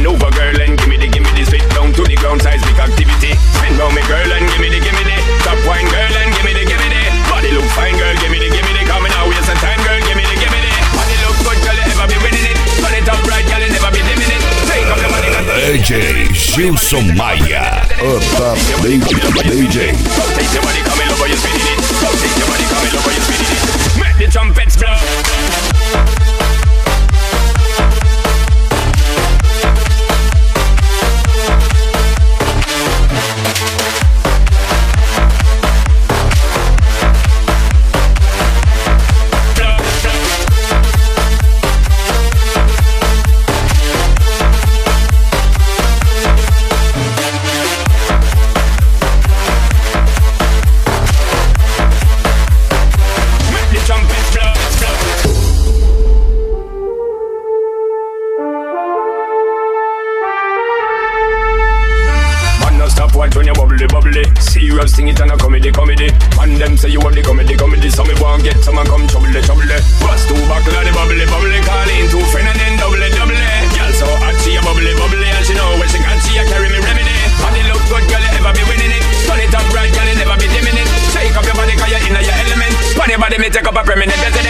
bend over, girl, and give me the spit down to the ground, seismic activity. Bend round me, girl, and give me the top wine, girl, and give me the body look fine, girl, give me the coming out, waste of time, girl, give me the body look good, girl, you ever be winning it. Turn it up right, girl, you never be dimming it. Take up your body, DJ Gilson Maia, o top DJ. Take your body, come in over, you spinning it. Take your body, come in over, you spinning it. Make the trumpets blow. When you bubbly, serious thing it and a comedy. Man them say you have the comedy. So me won't get someone come trouble. Bust two buckle of the bubbly. Call in two friend and then double. Girl so hot she a bubbly. And she know when she got she a carry me remedy. Body look good, girl, you ever be winning it. Turn it up right, girl, you never be dimming it. Shake up your body cause you're in your element. Funny body me take up a permanent residence.